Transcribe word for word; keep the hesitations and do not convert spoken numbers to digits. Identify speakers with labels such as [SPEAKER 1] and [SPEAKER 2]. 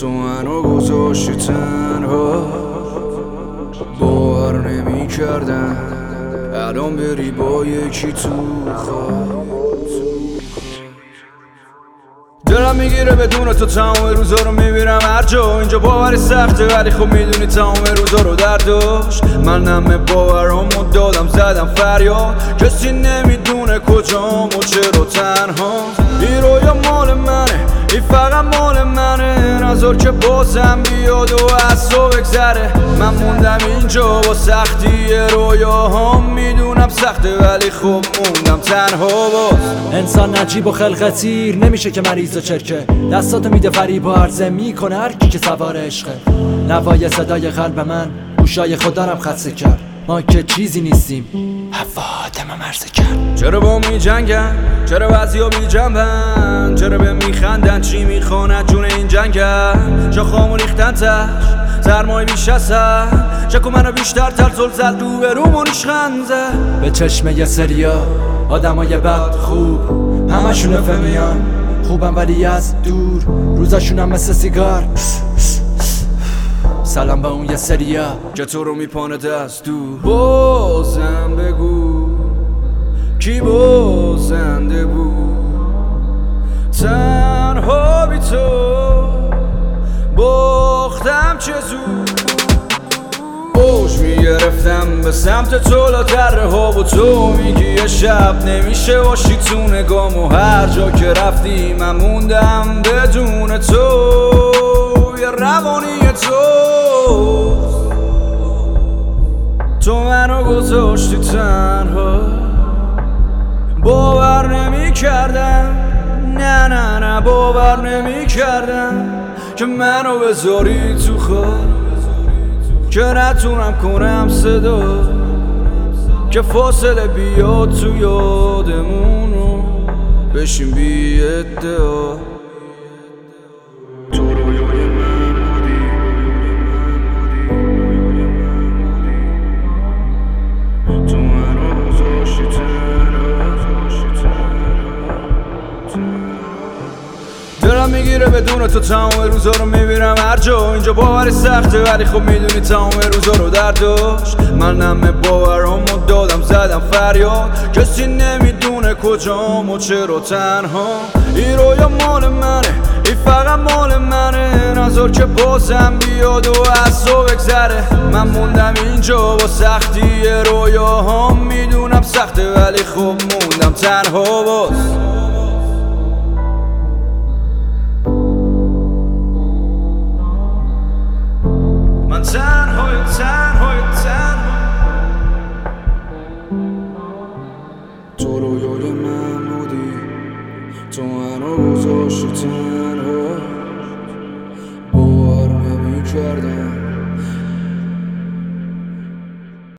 [SPEAKER 1] تو منو گذاشتی تنها، باور نمی کردم الان بری با یکی تو خواب. دلم میگیره بدون تو تمام روزا رو میبینم هر جا. اینجا باور سخته ولی خب میدونی تمام روزا رو در داشت. من همه باورامو دادم زدم فریاد، کسی نمیدونه کجام و چرا تنها. این رویا مال منه، این فقط مال منه، نذار که بازم بیاد و از تو بگذره. من موندم اینجا با سختی رویاهام، میدونم سخته ولی خب موندم تنها. باز
[SPEAKER 2] انسان نجیب و خلق تیر نمیشه که مریض و چرکه، دستاتو میده فریب و عرضه میکنه هر کی که سوار عشقه. نوای صدای قلب من گوشای خودارم خدسه کرد، ما که چیزی نیستیم هوا آدم مرزه کرد.
[SPEAKER 1] چرا با می جنگن، چرا بعضیا بی جنبن، چرا به میخندن چی میخواند جون این جنگن. شاخامو ریختن تش سرمای بیش هستن، شکو منو بیشتر ترزل زد رو به رو منیش خنزه.
[SPEAKER 2] به چشم یه سریا آدمای بد خوب همشون فهمیان خوبم ولی از دور، روزاشونم مثل سیگار. سلام به اون یه سریا
[SPEAKER 1] که تو رو میپانه دست دور. بازم بگو کی بازنده بود، تنها بی تو باختم چه زود. اوج میگرفتم به سمت تو لاتره ها و تو میگی یه شب نمیشه باشی تو نگام، و هر جا که رفتی من موندم بدون تو. یه روانی تو تو منو گذاشتی تنها، باور نمی کردم، نه نه نه باور نمی کردم که منو بذاری تو خواب، که نتونم کنم صدا، که فاصله بیاد تو یادمونو بشیم بی ادعا. تو رویای من بودی، تو منو گذاشتی تنها. دلم میگیره بدون تو تمام روزا رو میبینم هر جا. اینجا باور سخته ولی خب میدونی تمام روزا رو در داشت. من همه باورامو دادم زدم فریاد، کسی نمیدونه کجام و چرا تنها. این رویا مال منه، این فقط مال منه، نذار که بازم بیاد و از تو بگذره. من موندم اینجا با سختی رویاهام، میدونم سخته ولی خب موندم تنها. باز من تنهای تنهای تنها، تو رویای من بودی، تو منو گذاشتی تنها، باور نمی کردم